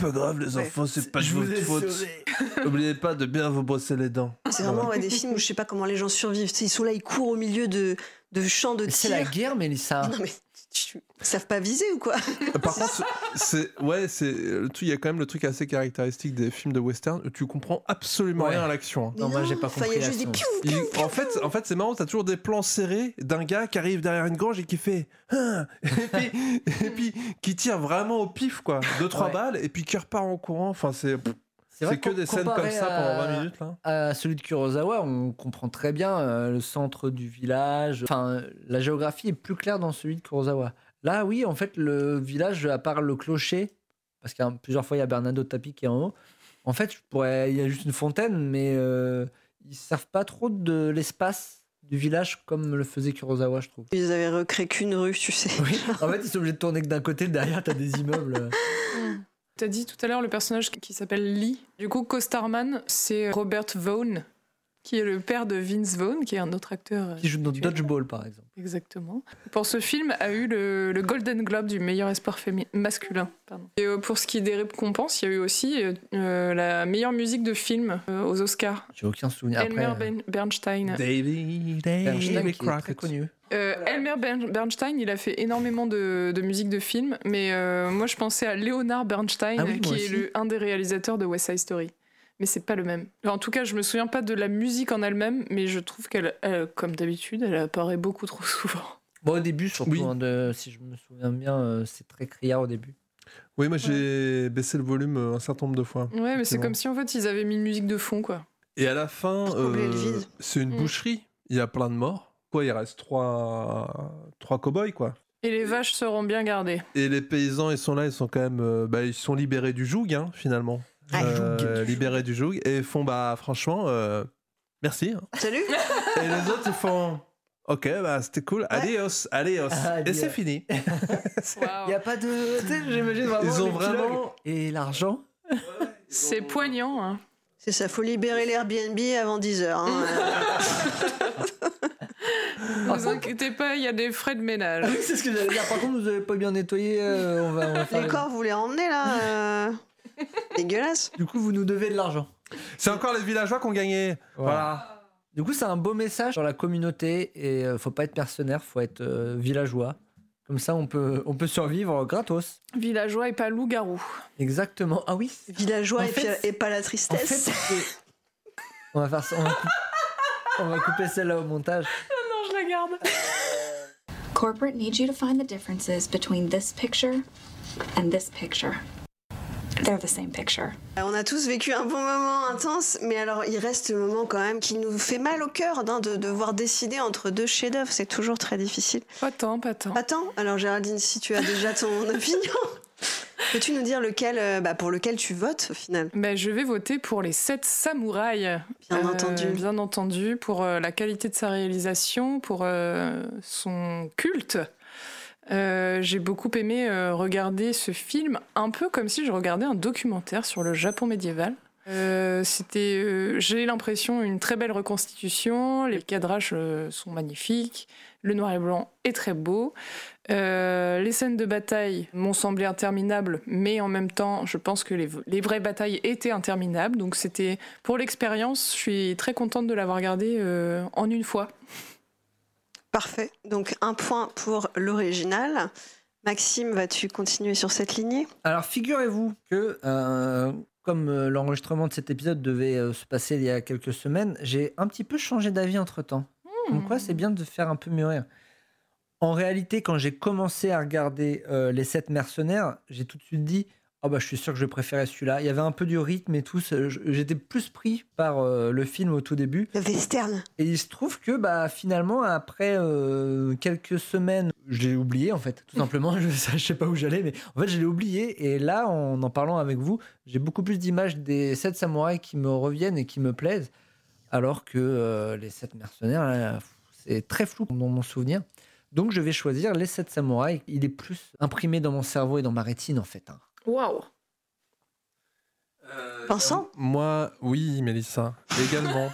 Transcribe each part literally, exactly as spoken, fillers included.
pas grave les enfants, ouais. c'est, c'est pas de votre faute. N'oubliez pas de bien vous brosser les dents. C'est vraiment ouais, des films où je sais pas comment les gens survivent. Ils sont là, ils courent au milieu de, de champs de tir. C'est la guerre, Mélissa. Non mais ils savent pas viser ou quoi? Par contre, c'est ouais, c'est il y a quand même le truc assez caractéristique des films de western. Tu comprends absolument ouais. rien à l'action. Hein. Non, non, moi j'ai pas compris. Il y a juste des piou, piou, piou, il, en fait, en fait, c'est marrant. T'as toujours des plans serrés d'un gars qui arrive derrière une grange et qui fait ah et puis et puis qui tire vraiment au pif quoi, deux trois ouais. balles et puis qui repart en courant. Enfin, c'est C'est, c'est que des scènes comme ça pendant vingt minutes là. À celui de Kurosawa, on comprend très bien euh, le centre du village. Enfin, la géographie est plus claire dans celui de Kurosawa. Là, oui, en fait, le village, à part le clocher, parce qu'il y a plusieurs fois il y a Bernardo Tapie qui est en haut. En fait, je pourrais, il y a juste une fontaine, mais euh, ils servent pas trop de l'espace du village comme le faisait Kurosawa, je trouve. Ils avaient recréé qu'une rue, tu sais. Oui. En fait, ils sont obligés de tourner que d'un côté, derrière, t'as des immeubles. T'as dit tout à l'heure le personnage qui s'appelle Lee. Du coup, Co-Starman, c'est Robert Vaughn, qui est le père de Vince Vaughn, qui est un autre acteur. Qui joue dans Dodgeball, par exemple. Exactement. Pour ce film, a eu le, le Golden Globe du meilleur espoir fémi- masculin. Pardon. Et euh, pour ce qui est des récompenses, il y a eu aussi euh, la meilleure musique de film euh, aux Oscars. J'ai aucun souvenir. Elmer Après, ben- Bernstein. David, Bernstein, qui est très connu. Euh, Elmer ben- Bernstein, il a fait énormément de, de musique de film, mais euh, moi je pensais à Leonard Bernstein, ah oui, qui aussi. est le, un des réalisateurs de West Side Story. Mais c'est pas le même. En tout cas, je me souviens pas de la musique en elle-même, mais je trouve qu'elle, elle, comme d'habitude, elle apparaît beaucoup trop souvent. Bon, au début, surtout, oui. hein, de, si je me souviens bien, euh, c'est très criard au début. Oui, moi j'ai ouais. baissé le volume un certain nombre de fois. Ouais, mais c'est comme si en fait ils avaient mis une musique de fond, quoi. Et à la fin, euh, c'est une Mm. boucherie. Il y a plein de morts. Quoi, il reste trois, trois cow-boys, quoi. Et les vaches seront bien gardées. Et les paysans, ils sont là, ils sont quand même, euh, bah, ils sont libérés du joug, hein, finalement. Ah, euh, libérés du joug et font, bah, franchement, euh, merci. Hein. Salut. Et les autres, ils font, ok, bah, c'était cool, ouais. adios, adios. Ah, et c'est fini. Il Wow. n'y a pas de. Tu sais, j'imagine vraiment. Ils ont vraiment. Et l'argent. C'est ont... poignant, hein. C'est ça, faut libérer l'Airbnb avant dix heures. Hein. Ne vous inquiétez pas, il y a des frais de ménage. Oui, c'est ce que j'allais dire. Par contre, vous n'avez pas bien nettoyé. Euh, on va, on va faire les corps, vous les emmenez là euh... Dégueulasse. Du coup, vous nous devez de l'argent. C'est encore les villageois qui ont gagné. Voilà. voilà. Du coup, c'est un beau message sur la communauté et euh, faut pas être mercenaire, faut être euh, villageois. Comme ça, on peut, on peut survivre gratos. Villageois et pas loup-garou. Exactement. Ah oui. Villageois et, fait, puis, et pas la tristesse. En fait, on va faire ça. On va, couper, on va couper celle-là au montage. Non, je la garde. Corporate needs you to find the differences between this picture and this picture. They're the same picture. On a tous vécu un bon moment intense, mais alors il reste le moment quand même qui nous fait mal au cœur hein, de devoir décider entre deux chefs-d'œuvre. C'est toujours très difficile. Pas tant, pas tant. Pas tant. Alors Géraldine, si tu as déjà ton opinion, peux-tu nous dire lequel, euh, bah, pour lequel tu votes au final? Bah, je vais voter pour Les Sept Samouraïs. Bien euh, entendu. Bien entendu, pour euh, la qualité de sa réalisation, pour euh, son culte. Euh, j'ai beaucoup aimé euh, regarder ce film, un peu comme si je regardais un documentaire sur le Japon médiéval. Euh, c'était, euh, j'ai l'impression, une très belle reconstitution. Les cadrages euh, sont magnifiques. Le noir et blanc est très beau. Euh, les scènes de bataille m'ont semblé interminables, mais en même temps, je pense que les, les vraies batailles étaient interminables. Donc c'était, pour l'expérience, je suis très contente de l'avoir regardé euh, en une fois. Parfait. Donc un point pour l'original. Maxime, vas-tu continuer sur cette lignée? Alors figurez-vous que, euh, comme euh, l'enregistrement de cet épisode devait euh, se passer il y a quelques semaines, j'ai un petit peu changé d'avis entre-temps. Mmh. Comme quoi, c'est bien de faire un peu mûrir. En réalité, quand j'ai commencé à regarder euh, Les Sept Mercenaires, j'ai tout de suite dit oh bah, je suis sûr que je préférais celui-là. Il y avait un peu du rythme et tout. J'étais plus pris par euh, le film au tout début. Le western. Et il se trouve que bah, finalement, après euh, quelques semaines, je l'ai oublié en fait, tout simplement. Je ne sais pas où j'allais, mais en fait, je l'ai oublié. Et là, en en parlant avec vous, j'ai beaucoup plus d'images des Sept Samouraïs qui me reviennent et qui me plaisent. Alors que euh, Les Sept Mercenaires, là, c'est très flou dans mon souvenir. Donc, je vais choisir Les Sept Samouraïs. Il est plus imprimé dans mon cerveau et dans ma rétine, en fait. Hein. Waouh. Vincent ? Moi, oui, Mélissa, également.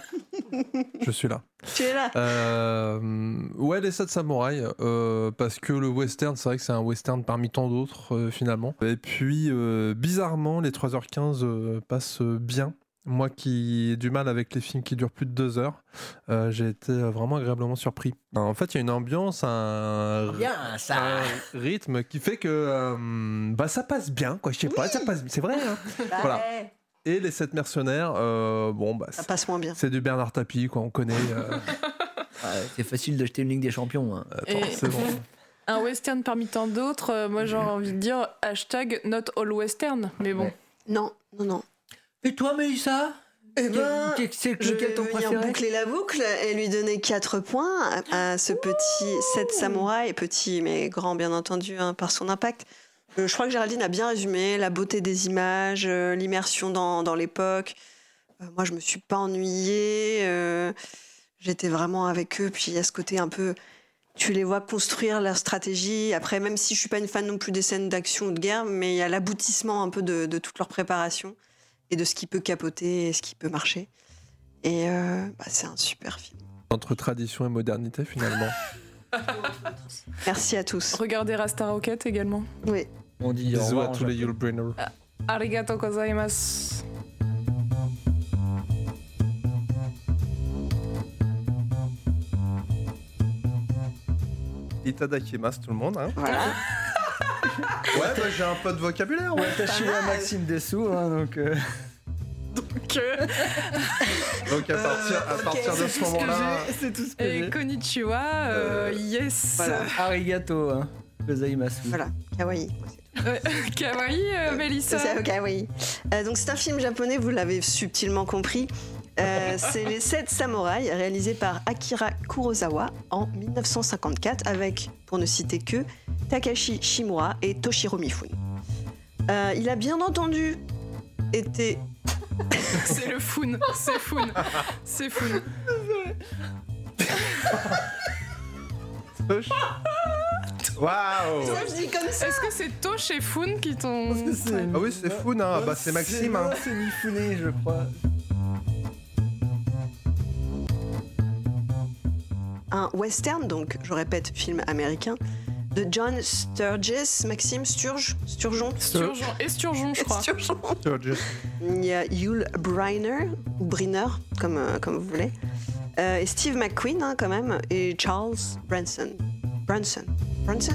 Je suis là. Tu es là. Euh, ouais, les sept samouraïs, euh, parce que le western, c'est vrai que c'est un western parmi tant d'autres, euh, finalement. Et puis, euh, bizarrement, les trois heures quinze euh, passent bien. Moi qui ai du mal avec les films qui durent plus de deux heures, euh, j'ai été vraiment agréablement surpris. En fait, il y a une ambiance, un, Bien, ça. un rythme qui fait que euh, bah, ça passe bien, quoi. Je sais pas, ça passe, c'est vrai. Hein. Bah Voilà. ouais. Et les sept mercenaires, euh, bon, bah, Ça c'est, passe moins bien. c'est du Bernard Tapie, quoi. On connaît. Euh, Ouais, c'est facile d'acheter une Ligue des Champions. Hein. attends, Et- c'est bon. Un western parmi tant d'autres, euh, moi j'aurais envie de dire hashtag not all western. Mais bon. Ouais. Non, non, non. Et toi, Mélissa? Eh ben, Quel- c'est Je lequel vais ton venir préféré? boucler la boucle et lui donner quatre points à, à ce petit sept samouraïs, petit mais grand bien entendu hein, par son impact. Euh, je crois que Géraldine a bien résumé la beauté des images, euh, l'immersion dans, dans l'époque. Euh, moi, je me suis pas ennuyée. euh, J'étais vraiment avec eux. Puis il y a ce côté un peu, tu les vois construire leur stratégie. Après, même si je suis pas une fan non plus des scènes d'action ou de guerre, mais il y a l'aboutissement un peu de, de toute leur préparation et de ce qui peut capoter et ce qui peut marcher. Et euh, bah, c'est un super film. Entre tradition et modernité, finalement. Merci à tous. Regardez Rasta Rocket également. Oui. On dit au Bisous revoir à en tous les japonais. Yulbrainers. Arigato gozaimasu. Itadakimasu, tout le monde. Hein. Voilà. Ouais, bah, j'ai un peu de vocabulaire. Ouais. T'as chillé à Maxime Dessous, hein, donc. euh, Que... Donc à partir, à ok, partir de c'est ce tout ce que moment-là. C'est tout ce que Et j'ai. konnichiwa, euh, yes. Voilà. Arigato, hein. Gozaimasu. Voilà. Kawaii. Euh, Kawaii, euh, Mélissa. C'est ça, kawaii. Euh, donc c'est un film japonais, vous l'avez subtilement compris. Euh, c'est Les Sept Samouraïs, réalisé par Akira Kurosawa en dix-neuf cent cinquante-quatre, avec, pour ne citer que, Takashi Shimura et Toshiro Mifune. Euh, il a bien entendu été... C'est le Foun. C'est Foun. C'est Foun. Waouh! Toi, je dis comme ça. Est-ce que c'est Tosh et Foun qui t'ont. Ah oui, c'est Foun, hein. Bah, c'est Maxime, hein. C'est Mifune, je crois. Un western, donc je répète, film américain, de John Sturges, Maxime Sturge, Sturgeon, Sturgeon. Et Sturgeon, je crois. Sturgeon. Sturges. Il y a Yul Brynner, ou Brynner, comme, euh, comme vous voulez, euh, et Steve McQueen, hein, quand même, et Charles Branson. Branson. Branson?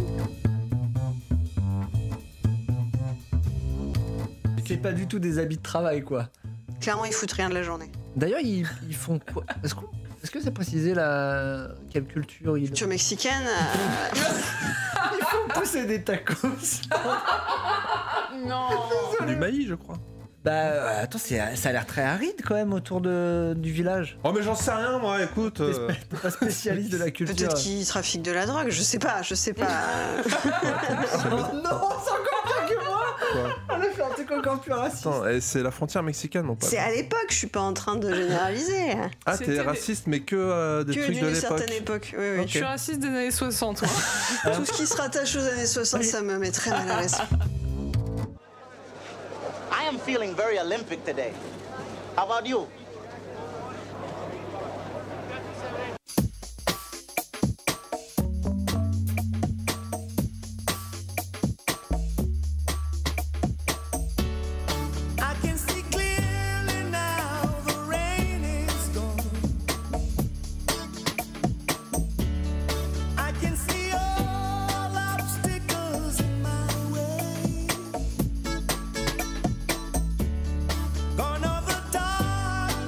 C'est pas du tout des habits de travail, quoi. Clairement, ils foutent rien de la journée. D'ailleurs, ils, ils font quoi? Est-ce qu'on- est-ce que c'est précisé la... quelle culture ils Culture mexicaine, euh, Ils font pousser des tacos. Non. Du maïs, je crois. Bah, euh, attends, c'est- ça a l'air très aride quand même autour de, du village. Oh, mais j'en sais rien, moi, écoute. euh, T'es pas spécialiste de la culture. peut-être qu'ils trafiquent de la drogue, je sais pas, je sais pas. Oh non, c'est encore pire que moi. Quoi. On a fait un truc encore plus raciste. Attends, et c'est la frontière mexicaine, mon pote. C'est à l'époque, je suis pas en train de généraliser. Ah, C'était t'es des- raciste, mais que euh, des Que trucs de d'une l'époque. certaine époque, oui, oui. Ok. Je suis raciste des années soixante, moi. Tout ce qui se rattache aux années soixante, ça me met très mal à l'aise. I am feeling very Olympic today. How about you? I can see clearly now the rain is gone. I can see all obstacles in my way. Gone are the dark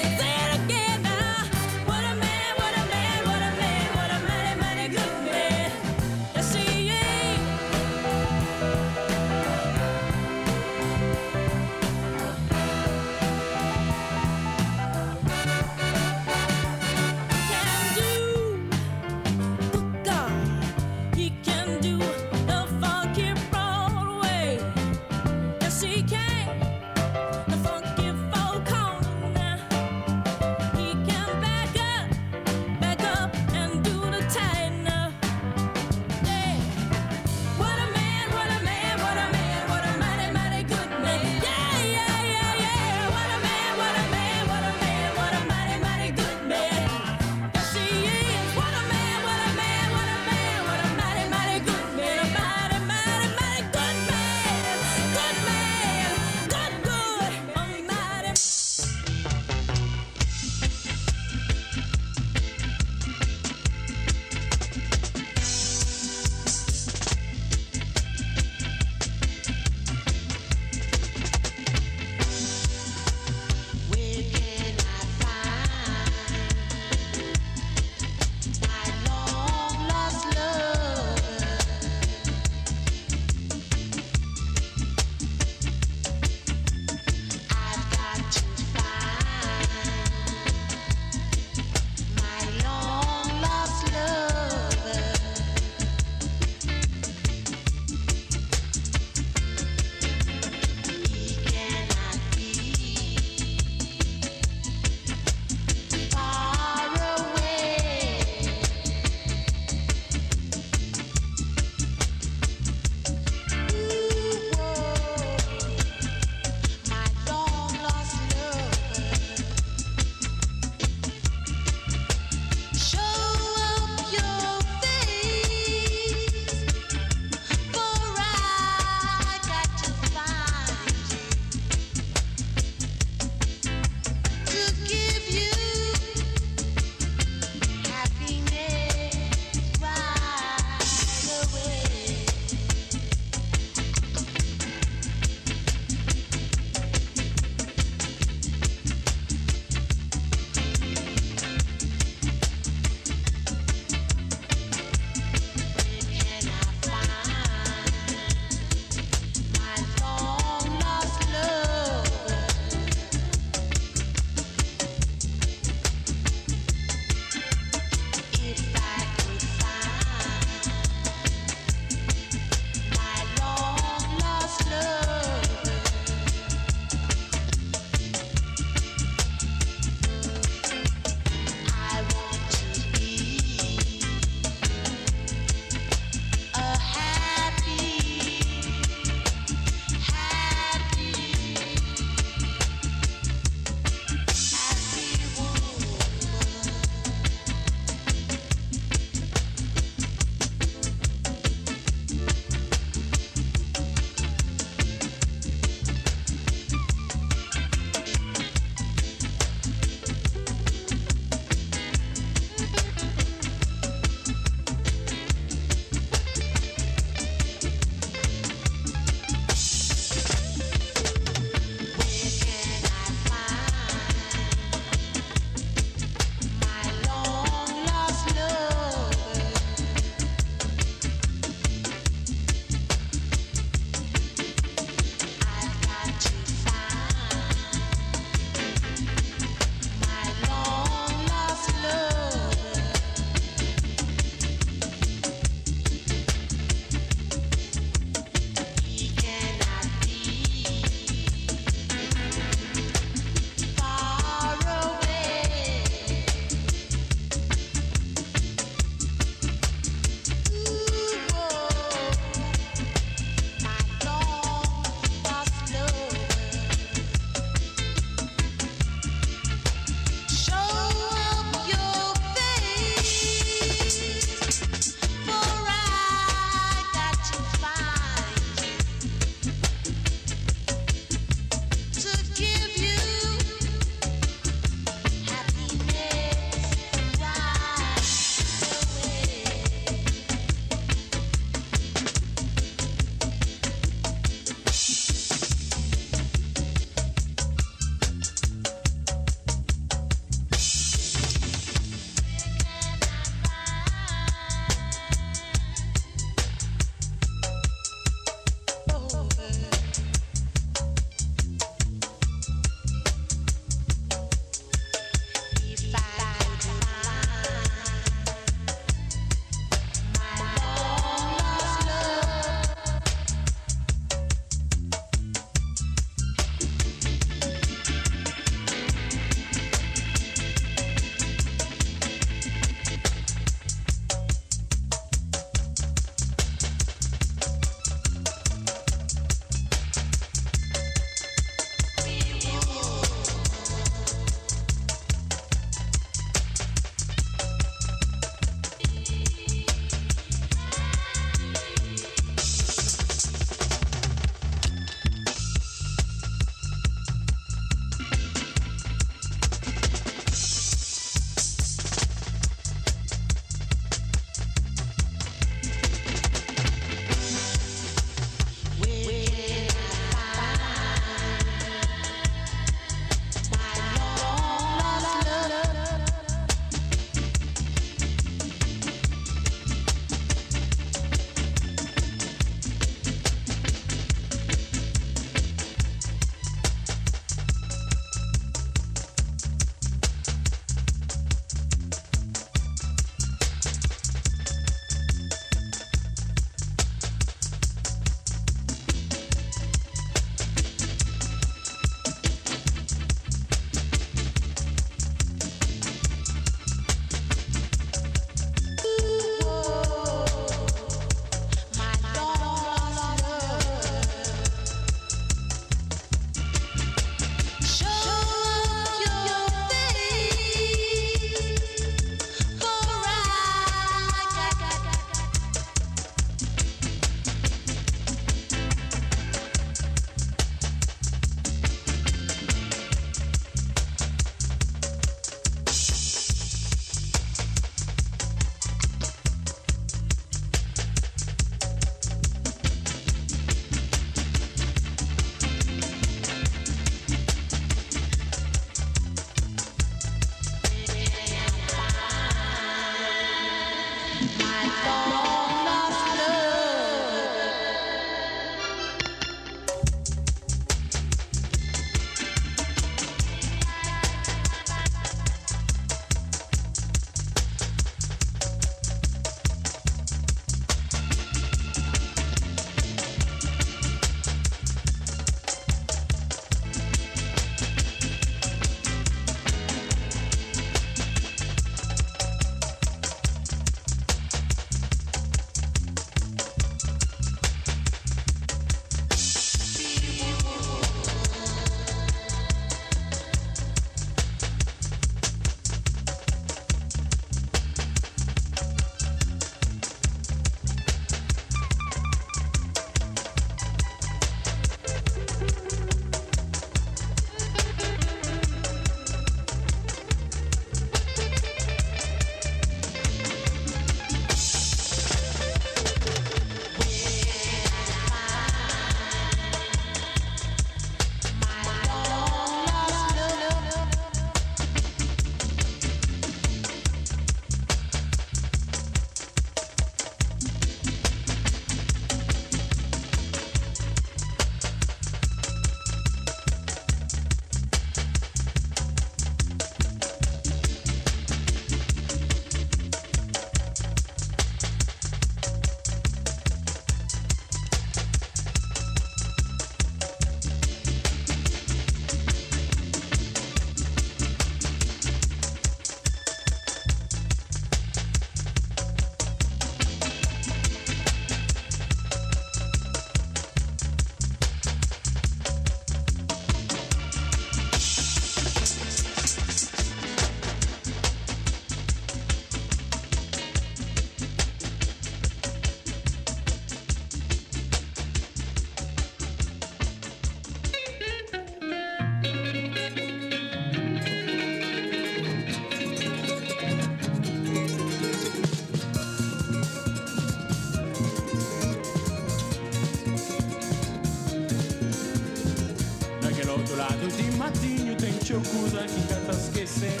coisa que canta esquecer.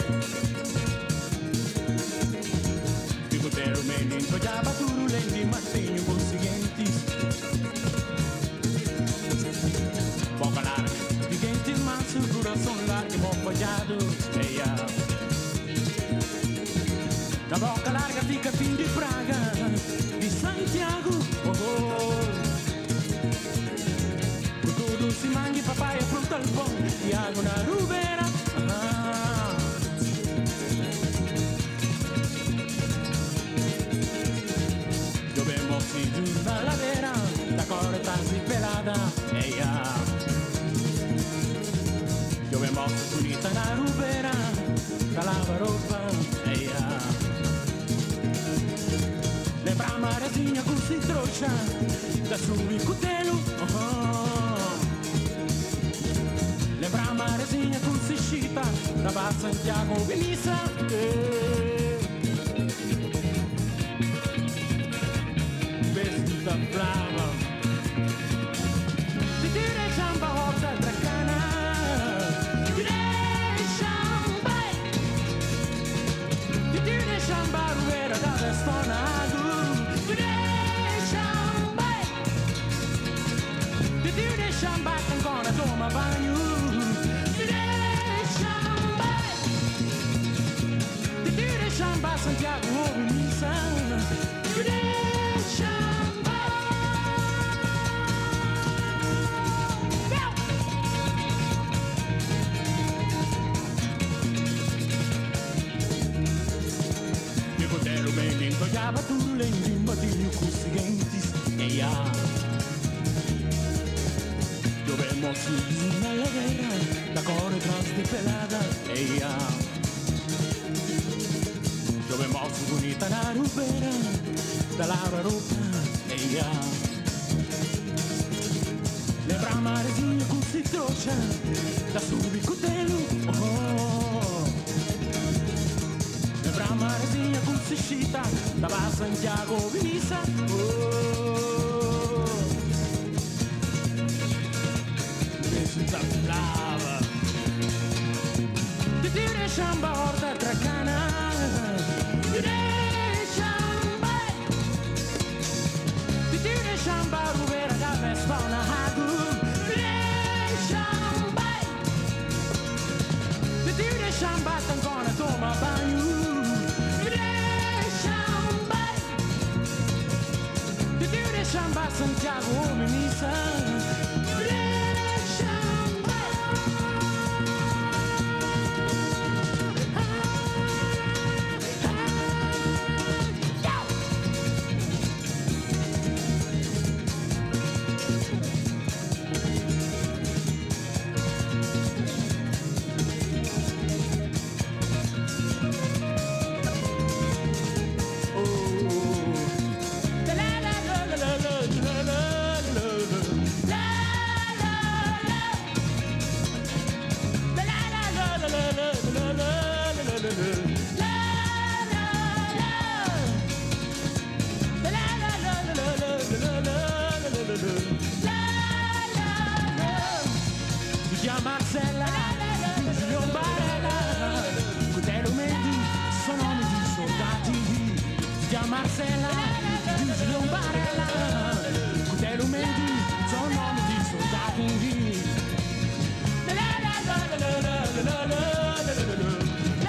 Fico ter o menino, olhava duro, lente, mas tenho conscientes. Boca larga, de dentes mansos, coração largo e molhado. Eia. Na boca larga fica fim de Praga, de Santiago. Oh, oh. Por tudo se mangue, papai, fruta o pão, Tiago na rubeira. Ah. Dovemos ir na ladeira, da corta e pelada. Eia. Dovemos bonita na rubeira, da lava roupa. Eia. Lembra a marezinha com se trouxa, da sua e cutelo. Oh. Lembra a marezinha com se chita, da Bar Santiago Benissa. Eh. Beijo da brava, te direi chamba horta tracana, te direi chamba, te direi chamba rueira da Vestonado, te direi chamba, te direi chamba que ancora toma banho, te direi chamba, te direi chamba Santiago Benissa, te direi olhava tudo lendo, batinho com os seguintes. Eia. Dovemos ir na ladeira, da cor trans de pelada. Eia. Dovemos bonita na rubeira, da lava roupa. Eia. Lembra a marezinha com se trouxa, da sua cutelo. Oh. Lembra a marezinha com se chita, da Bar Santiago Benissa. Oh. Beijo da brava, te direi chamba horta tracana, te direi chamba, te direi chamba rubeira da Vespana Hago, te direi chamba, te direi chamba tancona toma banho. Chamba Santiago Benissa, chamba. Marcella, Giulio Barella, Cutelo Mendy, sono nomi di soldati. La la la la la la la la la.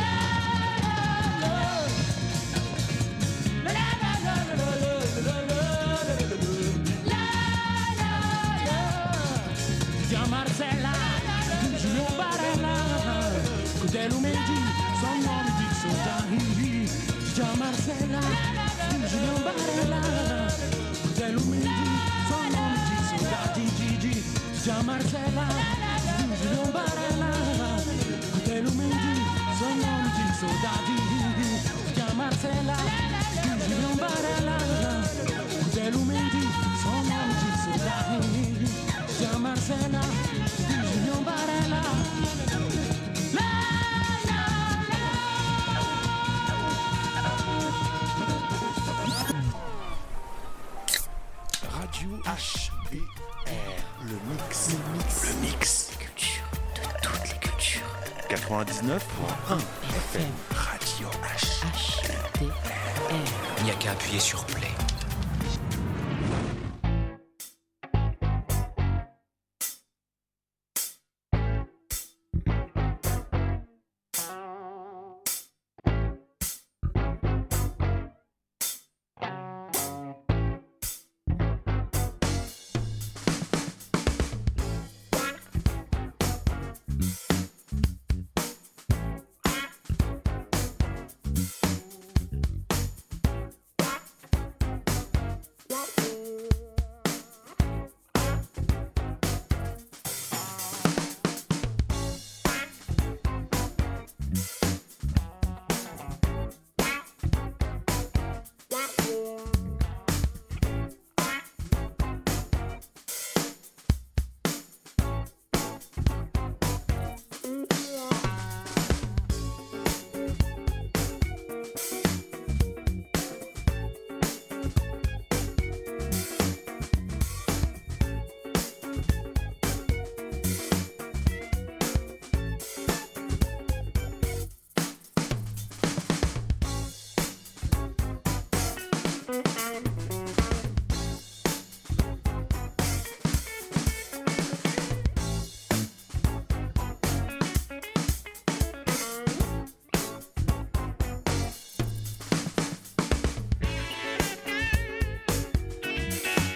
Marcella, Giulio Barella, Cutelo Mendy, sono nomi di soldati. Già Marcella, Giulio Barella, Cutelo Mendy, sono nomi di soldati. Gigi, già Marcella, Giulio Barella, Cutelo Mendy, sono nomi di soldati. Già Marcella, Giulio Barella, Cutelo Mendy, sono nomi di soldati. Già Marcella, Giulio Barella. Radio H B R, le mix, le mix, le quatre-vingt-dix-neuf point un F M Radio H. Il n'y a qu'à appuyer sur play.